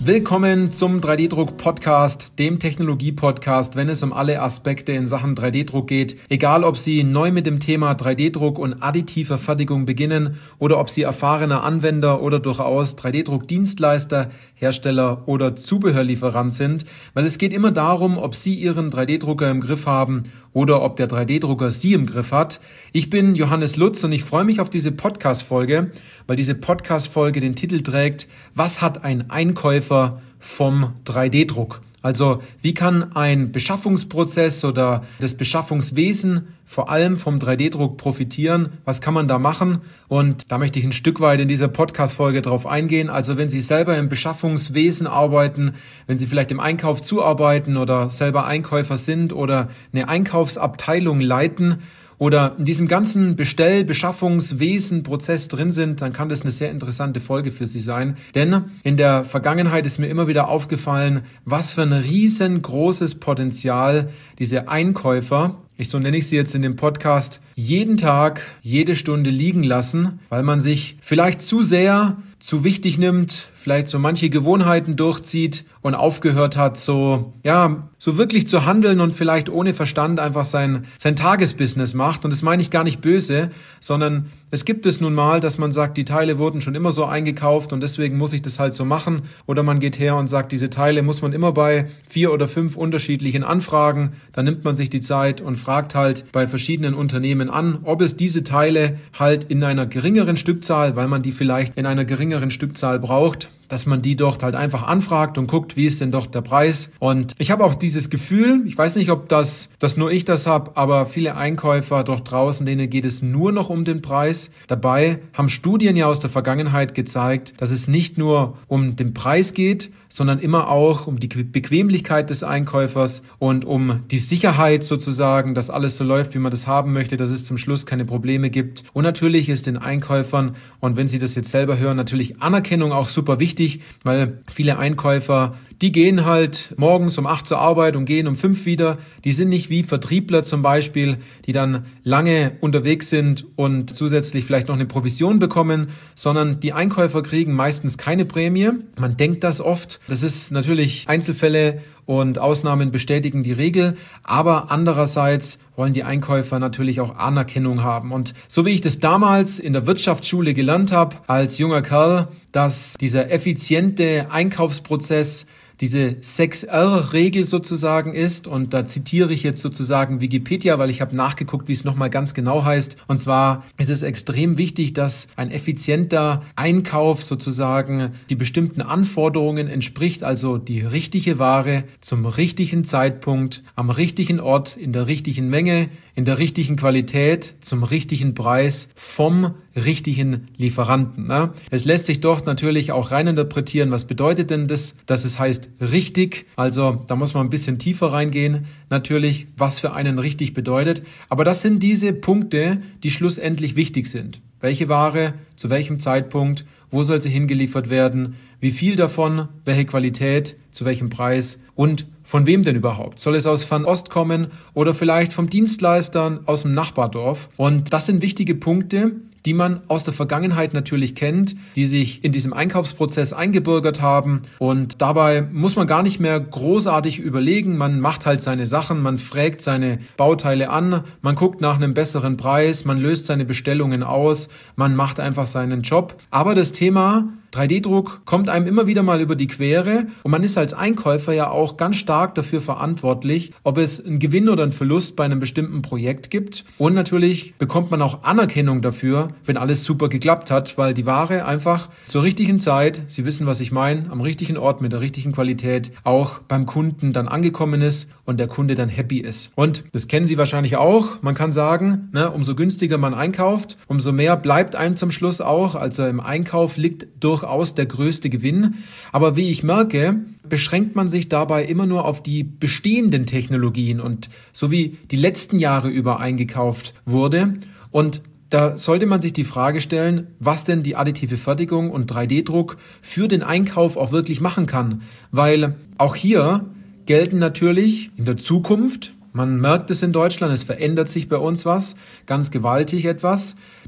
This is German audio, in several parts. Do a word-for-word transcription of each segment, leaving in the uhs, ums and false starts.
Willkommen zum drei D Druck Podcast, dem Technologie-Podcast, wenn es um alle Aspekte in Sachen drei D Druck geht. Egal, ob Sie neu mit dem Thema drei D Druck und additiver Fertigung beginnen oder ob Sie erfahrener Anwender oder durchaus drei D Druck Dienstleister, Hersteller oder Zubehörlieferant sind. Weil es geht immer darum, ob Sie Ihren drei D Drucker im Griff haben oder ob der drei D Drucker Sie im Griff hat. Ich bin Johannes Lutz und ich freue mich auf diese Podcast-Folge, weil diese Podcast-Folge den Titel trägt: Was hat ein Einkäufer vom drei D Druck? Also wie kann ein Beschaffungsprozess oder das Beschaffungswesen vor allem vom drei D Druck profitieren? Was kann man da machen? Und da möchte ich ein Stück weit in dieser Podcast-Folge drauf eingehen. Also wenn Sie selber im Beschaffungswesen arbeiten, wenn Sie vielleicht im Einkauf zuarbeiten oder selber Einkäufer sind oder eine Einkaufsabteilung leiten oder in diesem ganzen Bestell-, Beschaffungswesen, Prozess drin sind, dann kann das eine sehr interessante Folge für Sie sein. Denn in der Vergangenheit ist mir immer wieder aufgefallen, was für ein riesengroßes Potenzial diese Einkäufer, ich so nenne ich sie jetzt in dem Podcast, jeden Tag, jede Stunde liegen lassen, weil man sich vielleicht zu sehr, zu wichtig nimmt, vielleicht so manche Gewohnheiten durchzieht und aufgehört hat, so, ja, so wirklich zu handeln und vielleicht ohne Verstand einfach sein, sein Tagesbusiness macht. Und das meine ich gar nicht böse, sondern es gibt es nun mal, dass man sagt, die Teile wurden schon immer so eingekauft und deswegen muss ich das halt so machen. Oder man geht her und sagt, diese Teile muss man immer bei vier oder fünf unterschiedlichen Anfragen. Dann nimmt man sich die Zeit und fragt halt bei verschiedenen Unternehmen an, ob es diese Teile halt in einer geringeren Stückzahl, weil man die vielleicht in einer geringeren Stückzahl braucht, dass man die dort halt einfach anfragt und guckt, wie ist denn doch der Preis. Und ich habe auch dieses Gefühl, ich weiß nicht, ob das, das nur ich das habe, aber viele Einkäufer dort draußen, denen geht es nur noch um den Preis. Dabei haben Studien ja aus der Vergangenheit gezeigt, dass es nicht nur um den Preis geht, sondern immer auch um die Bequemlichkeit des Einkäufers und um die Sicherheit sozusagen, dass alles so läuft, wie man das haben möchte, dass es zum Schluss keine Probleme gibt. Und natürlich ist den Einkäufern, und wenn Sie das jetzt selber hören, natürlich Anerkennung auch super wichtig, weil viele Einkäufer, die gehen halt morgens um acht zur Arbeit und gehen um fünf wieder. Die sind nicht wie Vertriebler zum Beispiel, die dann lange unterwegs sind und zusätzlich vielleicht noch eine Provision bekommen, sondern die Einkäufer kriegen meistens keine Prämie. Man denkt das oft. Das ist natürlich Einzelfälle und Ausnahmen bestätigen die Regel, aber andererseits wollen die Einkäufer natürlich auch Anerkennung haben. Und so wie ich das damals in der Wirtschaftsschule gelernt habe, als junger Kerl, dass dieser effiziente Einkaufsprozess diese sechs R Regel sozusagen ist, und da zitiere ich jetzt sozusagen Wikipedia, weil ich habe nachgeguckt, wie es nochmal ganz genau heißt. Und zwar ist es extrem wichtig, dass ein effizienter Einkauf sozusagen die bestimmten Anforderungen entspricht, also die richtige Ware zum richtigen Zeitpunkt, am richtigen Ort, in der richtigen Menge, in der richtigen Qualität, zum richtigen Preis, vom richtigen Lieferanten. Ne? Es lässt sich dort natürlich auch reininterpretieren, was bedeutet denn das, dass es heißt richtig. Also da muss man ein bisschen tiefer reingehen, natürlich, was für einen richtig bedeutet. Aber das sind diese Punkte, die schlussendlich wichtig sind. Welche Ware, zu welchem Zeitpunkt, wo soll sie hingeliefert werden, wie viel davon, welche Qualität, zu welchem Preis und von wem denn überhaupt? Soll es aus Fernost kommen oder vielleicht vom Dienstleister aus dem Nachbardorf? Und das sind wichtige Punkte, die man aus der Vergangenheit natürlich kennt, die sich in diesem Einkaufsprozess eingebürgert haben. Und dabei muss man gar nicht mehr großartig überlegen. Man macht halt seine Sachen, man fragt seine Bauteile an, man guckt nach einem besseren Preis, man löst seine Bestellungen aus, man macht einfach seinen Job. Aber das Thema drei D Druck kommt einem immer wieder mal über die Quere und man ist als Einkäufer ja auch ganz stark dafür verantwortlich, ob es einen Gewinn oder einen Verlust bei einem bestimmten Projekt gibt. Und natürlich bekommt man auch Anerkennung dafür, wenn alles super geklappt hat, weil die Ware einfach zur richtigen Zeit, Sie wissen, was ich meine, am richtigen Ort mit der richtigen Qualität auch beim Kunden dann angekommen ist und der Kunde dann happy ist. Und das kennen Sie wahrscheinlich auch. Man kann sagen, ne, umso günstiger man einkauft, umso mehr bleibt einem zum Schluss auch. Also im Einkauf liegt durchaus der größte Gewinn. Aber wie ich merke, beschränkt man sich dabei immer nur auf die bestehenden Technologien und so wie die letzten Jahre über eingekauft wurde. Und da sollte man sich die Frage stellen, was denn die additive Fertigung und drei D Druck für den Einkauf auch wirklich machen kann. Weil auch hier gelten natürlich in der Zukunft, man merkt es in Deutschland, es verändert sich bei uns was, ganz gewaltig etwas,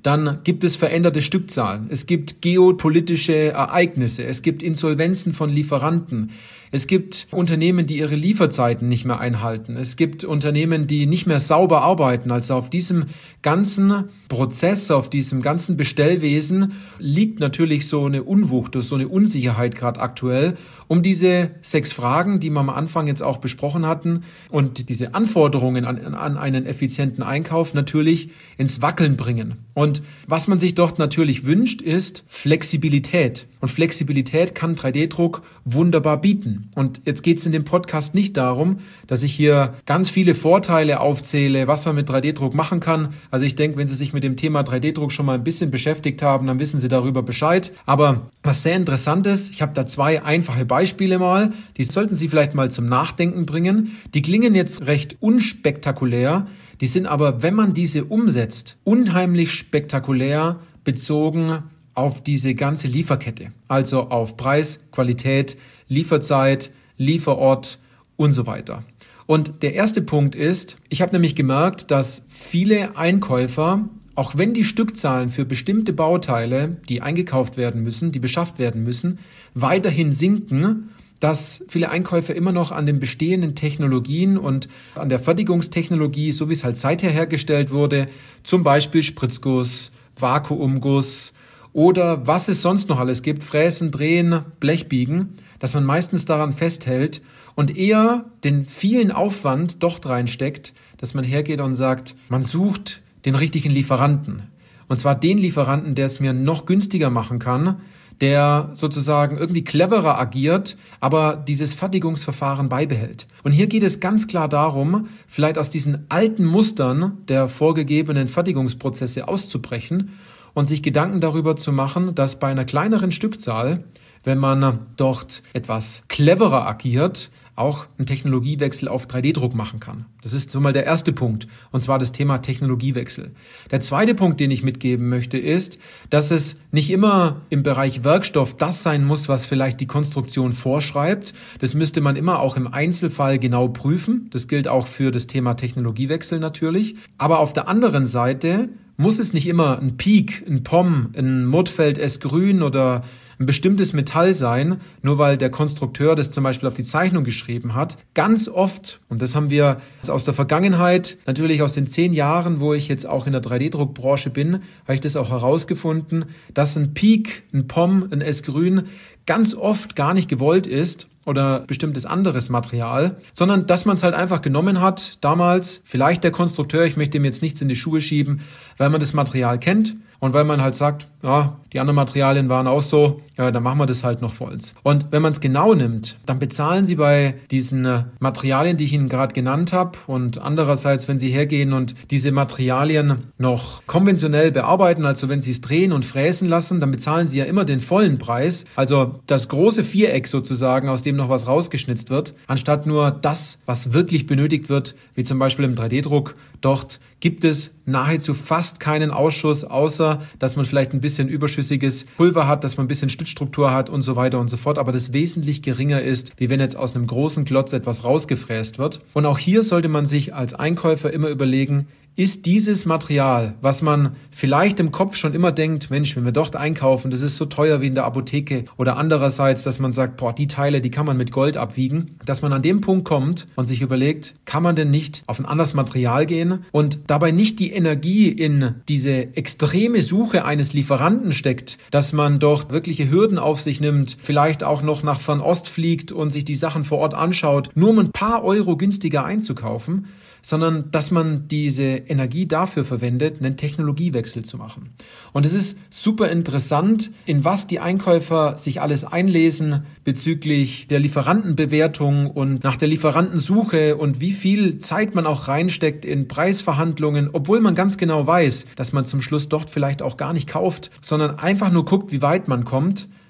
dann gibt es veränderte Stückzahlen. Es gibt geopolitische Ereignisse. Es gibt Insolvenzen von Lieferanten. Es gibt Unternehmen, die ihre Lieferzeiten nicht mehr einhalten. Es gibt Unternehmen, die nicht mehr sauber arbeiten. Also auf diesem ganzen Prozess, auf diesem ganzen Bestellwesen liegt natürlich so eine Unwucht, so eine Unsicherheit gerade aktuell, um diese sechs Fragen, die wir am Anfang jetzt auch besprochen hatten und diese Anforderungen an, an einen effizienten Einkauf natürlich ins Wackeln bringen. Und was man sich dort natürlich wünscht, ist Flexibilität. Und Flexibilität kann drei D Druck wunderbar bieten. Und jetzt geht es in dem Podcast nicht darum, dass ich hier ganz viele Vorteile aufzähle, was man mit drei D Druck machen kann. Also ich denke, wenn Sie sich mit dem Thema drei D Druck schon mal ein bisschen beschäftigt haben, dann wissen Sie darüber Bescheid. Aber was sehr interessant ist, ich habe da zwei einfache Beispiele mal, die sollten Sie vielleicht mal zum Nachdenken bringen. Die klingen jetzt recht unspektakulär, die sind aber, wenn man diese umsetzt, unheimlich spektakulär bezogen auf diese ganze Lieferkette. Also auf Preis, Qualität, Lieferzeit, Lieferort und so weiter. Und der erste Punkt ist, ich habe nämlich gemerkt, dass viele Einkäufer, auch wenn die Stückzahlen für bestimmte Bauteile, die eingekauft werden müssen, die beschafft werden müssen, weiterhin sinken, dass viele Einkäufer immer noch an den bestehenden Technologien und an der Fertigungstechnologie, so wie es halt seither hergestellt wurde, zum Beispiel Spritzguss, Vakuumguss oder was es sonst noch alles gibt, Fräsen, Drehen, Blechbiegen, dass man meistens daran festhält und eher den vielen Aufwand dort reinsteckt, dass man hergeht und sagt, man sucht den richtigen Lieferanten. Und zwar den Lieferanten, der es mir noch günstiger machen kann, der sozusagen irgendwie cleverer agiert, aber dieses Fertigungsverfahren beibehält. Und hier geht es ganz klar darum, vielleicht aus diesen alten Mustern der vorgegebenen Fertigungsprozesse auszubrechen und sich Gedanken darüber zu machen, dass bei einer kleineren Stückzahl, wenn man dort etwas cleverer agiert, auch einen Technologiewechsel auf drei D Druck machen kann. Das ist so mal der erste Punkt, und zwar das Thema Technologiewechsel. Der zweite Punkt, den ich mitgeben möchte, ist, dass es nicht immer im Bereich Werkstoff das sein muss, was vielleicht die Konstruktion vorschreibt. Das müsste man immer auch im Einzelfall genau prüfen. Das gilt auch für das Thema Technologiewechsel natürlich. Aber auf der anderen Seite muss es nicht immer ein Peak, ein P O M, ein Murtfeld S-Grün oder ein bestimmtes Metall sein, nur weil der Konstrukteur das zum Beispiel auf die Zeichnung geschrieben hat. Ganz oft, und das haben wir aus der Vergangenheit, natürlich aus den zehn Jahren, wo ich jetzt auch in der drei D Druckbranche bin, habe ich das auch herausgefunden, dass ein Peak, ein P O M, ein S-Grün ganz oft gar nicht gewollt ist oder bestimmtes anderes Material, sondern dass man es halt einfach genommen hat, damals, vielleicht der Konstrukteur, ich möchte ihm jetzt nichts in die Schuhe schieben, weil man das Material kennt und weil man halt sagt, ja, die anderen Materialien waren auch so, ja, dann machen wir das halt noch vollends. Und wenn man es genau nimmt, dann bezahlen Sie bei diesen Materialien, die ich Ihnen gerade genannt habe, und andererseits, wenn Sie hergehen und diese Materialien noch konventionell bearbeiten, also wenn Sie es drehen und fräsen lassen, dann bezahlen Sie ja immer den vollen Preis, also das große Viereck sozusagen, aus dem noch was rausgeschnitzt wird, anstatt nur das, was wirklich benötigt wird, wie zum Beispiel im drei D Druck. Dort gibt es nahezu fast keinen Ausschuss, außer dass man vielleicht ein bisschen überschüssiges Pulver hat, dass man ein bisschen Stützstruktur hat und so weiter und so fort, aber das wesentlich geringer ist, wie wenn jetzt aus einem großen Klotz etwas rausgefräst wird. Und auch hier sollte man sich als Einkäufer immer überlegen, ist dieses Material, was man vielleicht im Kopf schon immer denkt, Mensch, wenn wir dort einkaufen, das ist so teuer wie in der Apotheke, oder andererseits, dass man sagt, boah, die Teile, die kann man mit Gold abwiegen, dass man an dem Punkt kommt und sich überlegt, kann man denn nicht auf ein anderes Material gehen und dabei nicht die Energie in diese extreme Suche eines Lieferanten steckt, dass man dort wirkliche Hürden auf sich nimmt, vielleicht auch noch nach Fernost fliegt und sich die Sachen vor Ort anschaut, nur um ein paar Euro günstiger einzukaufen, sondern dass man diese Energie dafür verwendet, einen Technologiewechsel zu machen. Und es ist super interessant, in was die Einkäufer sich alles einlesen bezüglich der Lieferantenbewertung und nach der Lieferantensuche und wie viel Zeit man auch reinsteckt in Preisverhandlungen, obwohl man ganz genau weiß, dass man zum Schluss dort vielleicht auch gar nicht kauft, sondern einfach nur guckt, wie weit man kommt,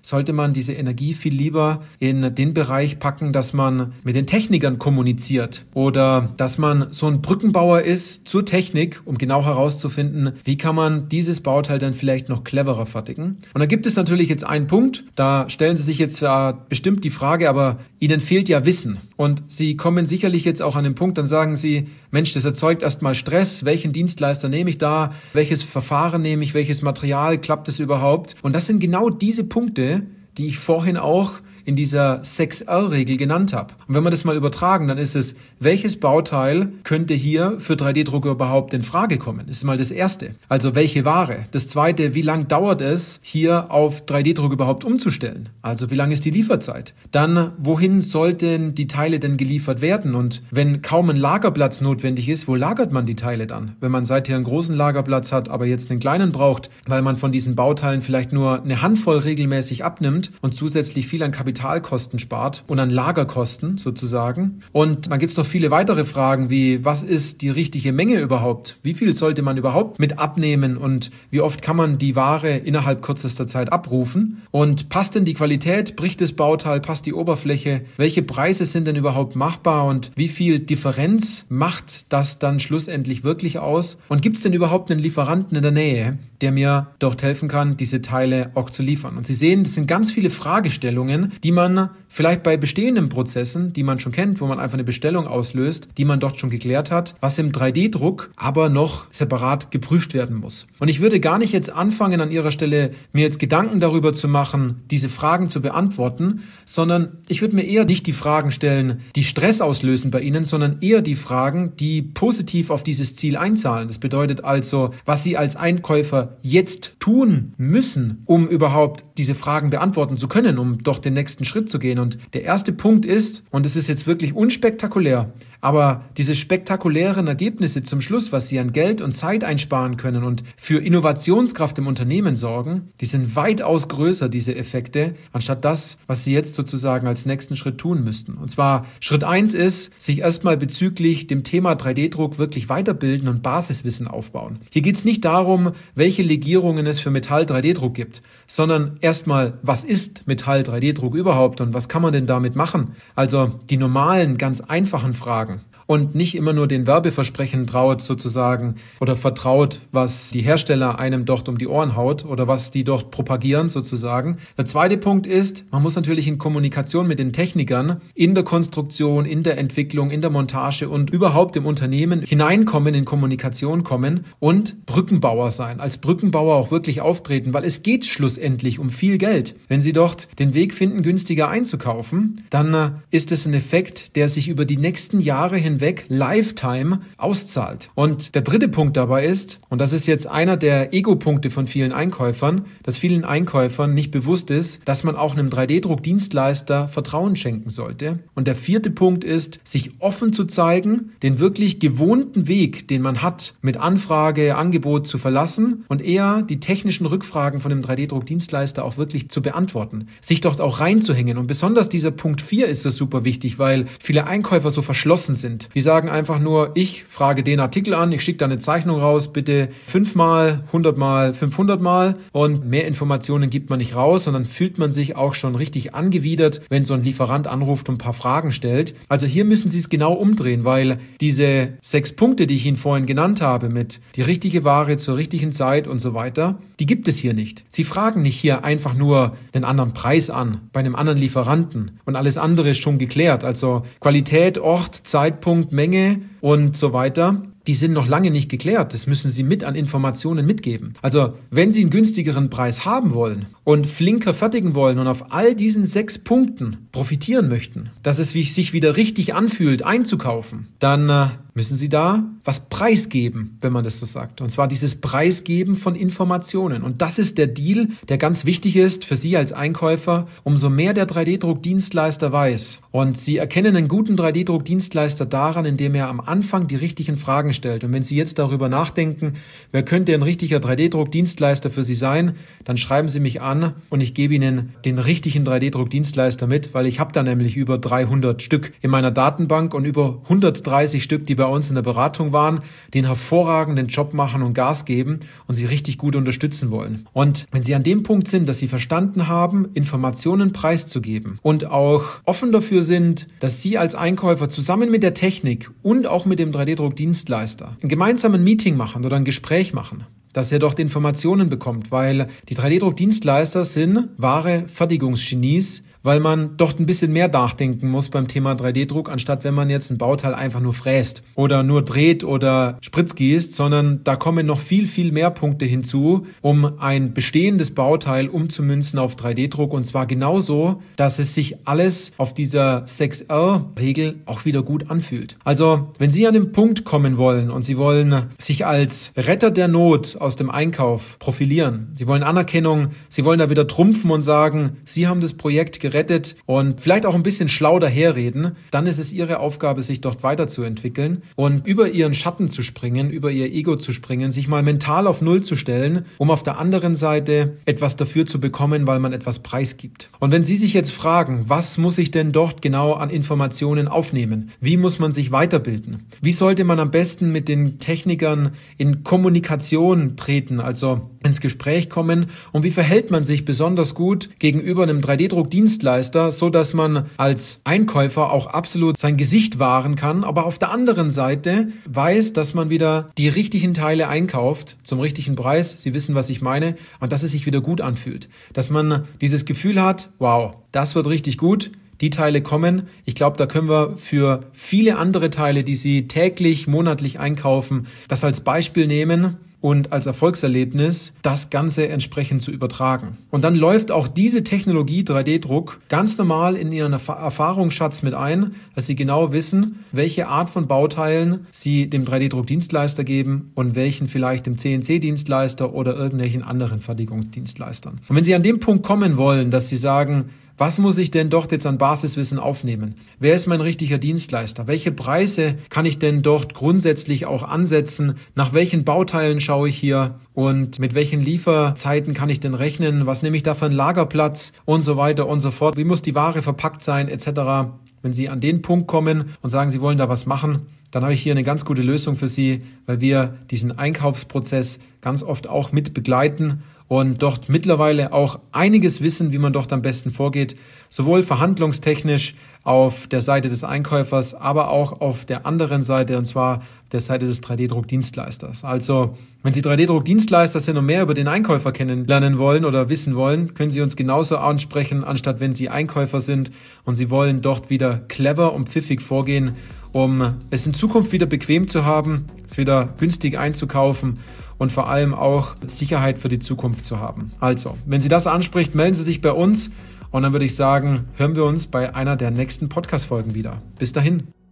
sollte man diese Energie viel lieber in den Bereich packen, dass man mit den Technikern kommuniziert oder dass man so ein Brückenbauer ist zur Technik, um genau herauszufinden, wie kann man dieses Bauteil dann vielleicht noch cleverer fertigen. Und da gibt es natürlich jetzt einen Punkt, da stellen Sie sich jetzt äh, bestimmt die Frage, aber Ihnen fehlt ja Wissen. Und Sie kommen sicherlich jetzt auch an den Punkt, dann sagen Sie, Mensch, das erzeugt erstmal Stress, welchen Dienstleister nehme ich da, welches Verfahren nehme ich, welches Material, klappt es überhaupt? Und das sind genau diese Punkte, die ich vorhin auch in dieser sechs R Regel genannt habe. Und wenn wir das mal übertragen, dann ist es, welches Bauteil könnte hier für drei D Drucker überhaupt in Frage kommen? Das ist mal das Erste. Also welche Ware? Das Zweite, wie lang dauert es, hier auf drei D Druck überhaupt umzustellen? Also wie lang ist die Lieferzeit? Dann, wohin sollten die Teile denn geliefert werden? Und wenn kaum ein Lagerplatz notwendig ist, wo lagert man die Teile dann? Wenn man seither einen großen Lagerplatz hat, aber jetzt einen kleinen braucht, weil man von diesen Bauteilen vielleicht nur eine Handvoll regelmäßig abnimmt und zusätzlich viel an Kapital Kapitalkosten spart und an Lagerkosten sozusagen. Und dann gibt es noch viele weitere Fragen wie, was ist die richtige Menge überhaupt? Wie viel sollte man überhaupt mit abnehmen und wie oft kann man die Ware innerhalb kürzester Zeit abrufen? Und passt denn die Qualität? Bricht das Bauteil? Passt die Oberfläche? Welche Preise sind denn überhaupt machbar und wie viel Differenz macht das dann schlussendlich wirklich aus? Und gibt es denn überhaupt einen Lieferanten in der Nähe, der mir dort helfen kann, diese Teile auch zu liefern? Und Sie sehen, das sind ganz viele Fragestellungen, die man vielleicht bei bestehenden Prozessen, die man schon kennt, wo man einfach eine Bestellung auslöst, die man dort schon geklärt hat, was im drei D Druck aber noch separat geprüft werden muss. Und ich würde gar nicht jetzt anfangen, an Ihrer Stelle mir jetzt Gedanken darüber zu machen, diese Fragen zu beantworten, sondern ich würde mir eher nicht die Fragen stellen, die Stress auslösen bei Ihnen, sondern eher die Fragen, die positiv auf dieses Ziel einzahlen. Das bedeutet also, was Sie als Einkäufer jetzt tun müssen, um überhaupt diese Fragen beantworten zu können, um doch den nächsten Schritt zu gehen. Und der erste Punkt ist, und es ist jetzt wirklich unspektakulär, aber diese spektakulären Ergebnisse zum Schluss, was Sie an Geld und Zeit einsparen können und für Innovationskraft im Unternehmen sorgen, die sind weitaus größer, diese Effekte, anstatt das, was Sie jetzt sozusagen als nächsten Schritt tun müssten. Und zwar Schritt eins ist, sich erstmal bezüglich dem Thema drei D Druck wirklich weiterbilden und Basiswissen aufbauen. Hier geht es nicht darum, welche Legierungen es für Metall drei D Druck gibt, sondern erstmal, was ist Metall drei D Druck überhaupt und was kann man denn damit machen? Also die normalen, ganz einfachen Fragen. Und nicht immer nur den Werbeversprechen traut sozusagen oder vertraut, was die Hersteller einem dort um die Ohren haut oder was die dort propagieren sozusagen. Der zweite Punkt ist, man muss natürlich in Kommunikation mit den Technikern in der Konstruktion, in der Entwicklung, in der Montage und überhaupt im Unternehmen hineinkommen, in Kommunikation kommen und Brückenbauer sein. Als Brückenbauer auch wirklich auftreten, weil es geht schlussendlich um viel Geld. Wenn Sie dort den Weg finden, günstiger einzukaufen, dann ist es ein Effekt, der sich über die nächsten Jahre hin weg Lifetime auszahlt. Und der dritte Punkt dabei ist, und das ist jetzt einer der Ego-Punkte von vielen Einkäufern, dass vielen Einkäufern nicht bewusst ist, dass man auch einem drei D Druck-Dienstleister Vertrauen schenken sollte. Und der vierte Punkt ist, sich offen zu zeigen, den wirklich gewohnten Weg, den man hat, mit Anfrage, Angebot zu verlassen und eher die technischen Rückfragen von dem drei D Druck-Dienstleister auch wirklich zu beantworten. Sich dort auch reinzuhängen. Und besonders dieser Punkt vier ist das super wichtig, weil viele Einkäufer so verschlossen sind. Die sagen einfach nur, ich frage den Artikel an, ich schicke da eine Zeichnung raus, bitte fünfmal, hundertmal, fünfhundertmal und mehr Informationen gibt man nicht raus und dann fühlt man sich auch schon richtig angewidert, wenn so ein Lieferant anruft und ein paar Fragen stellt. Also hier müssen Sie es genau umdrehen, weil diese sechs Punkte, die ich Ihnen vorhin genannt habe, mit die richtige Ware zur richtigen Zeit und so weiter, die gibt es hier nicht. Sie fragen nicht hier einfach nur den anderen Preis an, bei einem anderen Lieferanten und alles andere ist schon geklärt. Also Qualität, Ort, Zeitpunkt, Menge und so weiter, die sind noch lange nicht geklärt. Das müssen Sie mit an Informationen mitgeben. Also wenn Sie einen günstigeren Preis haben wollen und flinker fertigen wollen und auf all diesen sechs Punkten profitieren möchten, dass es sich wieder richtig anfühlt, einzukaufen, dann äh, müssen Sie da was preisgeben, wenn man das so sagt. Und zwar dieses Preisgeben von Informationen. Und das ist der Deal, der ganz wichtig ist für Sie als Einkäufer. Umso mehr der drei D Druck-Dienstleister weiß. Und Sie erkennen einen guten drei D Druck-Dienstleister daran, indem er am Anfang die richtigen Fragen stellt. Und wenn Sie jetzt darüber nachdenken, wer könnte ein richtiger drei D Druck-Dienstleister für Sie sein, dann schreiben Sie mich an und ich gebe Ihnen den richtigen drei D Druck-Dienstleister mit, weil ich habe da nämlich über dreihundert Stück in meiner Datenbank und über hundertdreißig Stück, die bei bei uns in der Beratung waren, die einen hervorragenden Job machen und Gas geben und Sie richtig gut unterstützen wollen. Und wenn Sie an dem Punkt sind, dass Sie verstanden haben, Informationen preiszugeben und auch offen dafür sind, dass Sie als Einkäufer zusammen mit der Technik und auch mit dem drei D Druck-Dienstleister ein gemeinsames Meeting machen oder ein Gespräch machen, dass ihr dort Informationen bekommt, weil die drei D Druck-Dienstleister sind wahre Fertigungsgenies, weil man dort ein bisschen mehr nachdenken muss beim Thema drei D Druck, anstatt wenn man jetzt ein Bauteil einfach nur fräst oder nur dreht oder spritzgießt, sondern da kommen noch viel, viel mehr Punkte hinzu, um ein bestehendes Bauteil umzumünzen auf drei D Druck, und zwar genauso, dass es sich alles auf dieser sechs R Regel auch wieder gut anfühlt. Also, wenn Sie an den Punkt kommen wollen und Sie wollen sich als Retter der Not aus dem Einkauf profilieren, Sie wollen Anerkennung, Sie wollen da wieder trumpfen und sagen, Sie haben das Projekt gerettet, rettet und vielleicht auch ein bisschen schlau daherreden, dann ist es Ihre Aufgabe, sich dort weiterzuentwickeln und über Ihren Schatten zu springen, über Ihr Ego zu springen, sich mal mental auf Null zu stellen, um auf der anderen Seite etwas dafür zu bekommen, weil man etwas preisgibt. Und wenn Sie sich jetzt fragen, was muss ich denn dort genau an Informationen aufnehmen? Wie muss man sich weiterbilden? Wie sollte man am besten mit den Technikern in Kommunikation treten, also ins Gespräch kommen? Und wie verhält man sich besonders gut gegenüber einem drei D Druck-Dienstleister, so dass man als Einkäufer auch absolut sein Gesicht wahren kann, aber auf der anderen Seite weiß, dass man wieder die richtigen Teile einkauft zum richtigen Preis. Sie wissen, was ich meine, und dass es sich wieder gut anfühlt. Dass man dieses Gefühl hat, wow, das wird richtig gut. Die Teile kommen. Ich glaube, da können wir für viele andere Teile, die Sie täglich, monatlich einkaufen, das als Beispiel nehmen und als Erfolgserlebnis das Ganze entsprechend zu übertragen. Und dann läuft auch diese Technologie drei D Druck ganz normal in Ihren Erf- Erfahrungsschatz mit ein, dass Sie genau wissen, welche Art von Bauteilen Sie dem drei D Druck-Dienstleister geben und welchen vielleicht dem C N C-Dienstleister oder irgendwelchen anderen Fertigungsdienstleistern. Und wenn Sie an dem Punkt kommen wollen, dass Sie sagen, was muss ich denn dort jetzt an Basiswissen aufnehmen? Wer ist mein richtiger Dienstleister? Welche Preise kann ich denn dort grundsätzlich auch ansetzen? Nach welchen Bauteilen schaue ich hier? Und mit welchen Lieferzeiten kann ich denn rechnen? Was nehme ich da für einen Lagerplatz? Und so weiter und so fort. Wie muss die Ware verpackt sein, et cetera. Wenn Sie an den Punkt kommen und sagen, Sie wollen da was machen, dann habe ich hier eine ganz gute Lösung für Sie, weil wir diesen Einkaufsprozess ganz oft auch mit begleiten und dort mittlerweile auch einiges wissen, wie man dort am besten vorgeht, sowohl verhandlungstechnisch auf der Seite des Einkäufers, aber auch auf der anderen Seite, und zwar der Seite des drei D Druck-Dienstleisters. Also, wenn Sie drei D Druck-Dienstleister sind und mehr über den Einkäufer kennenlernen wollen oder wissen wollen, können Sie uns genauso ansprechen, anstatt wenn Sie Einkäufer sind und Sie wollen dort wieder clever und pfiffig vorgehen, um es in Zukunft wieder bequem zu haben, es wieder günstig einzukaufen und vor allem auch Sicherheit für die Zukunft zu haben. Also, wenn Sie das anspricht, melden Sie sich bei uns und dann würde ich sagen, hören wir uns bei einer der nächsten Podcast-Folgen wieder. Bis dahin.